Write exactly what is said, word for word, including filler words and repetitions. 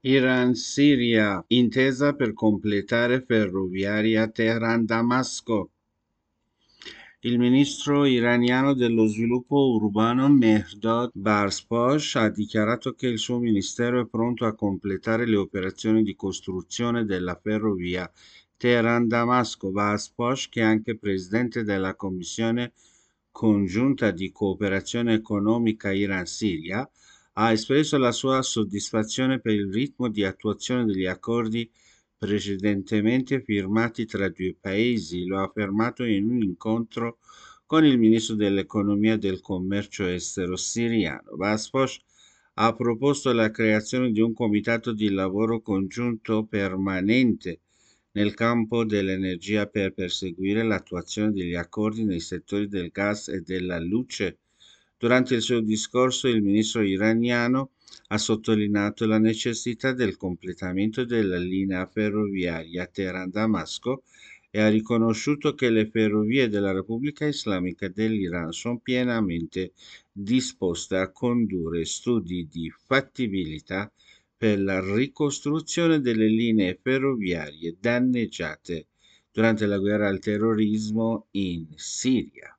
Iran-Siria, intesa per completare ferroviaria Teheran-Damasco. Il ministro iraniano dello sviluppo urbano Mehrdad Barzposh ha dichiarato che il suo ministero è pronto a completare le operazioni di costruzione della ferrovia Teheran-Damasco. Barzposh, che è anche presidente della Commissione congiunta di cooperazione economica Iran-Siria, ha espresso la sua soddisfazione per il ritmo di attuazione degli accordi precedentemente firmati tra i due paesi. Lo ha affermato in un incontro con il ministro dell'economia e del commercio estero siriano. Basposh ha proposto la creazione di un comitato di lavoro congiunto permanente nel campo dell'energia per perseguire l'attuazione degli accordi nei settori del gas e della luce. Durante il suo discorso, il ministro iraniano ha sottolineato la necessità del completamento della linea ferroviaria Teheran-Damasco e ha riconosciuto che le ferrovie della Repubblica Islamica dell'Iran sono pienamente disposte a condurre studi di fattibilità per la ricostruzione delle linee ferroviarie danneggiate durante la guerra al terrorismo in Siria.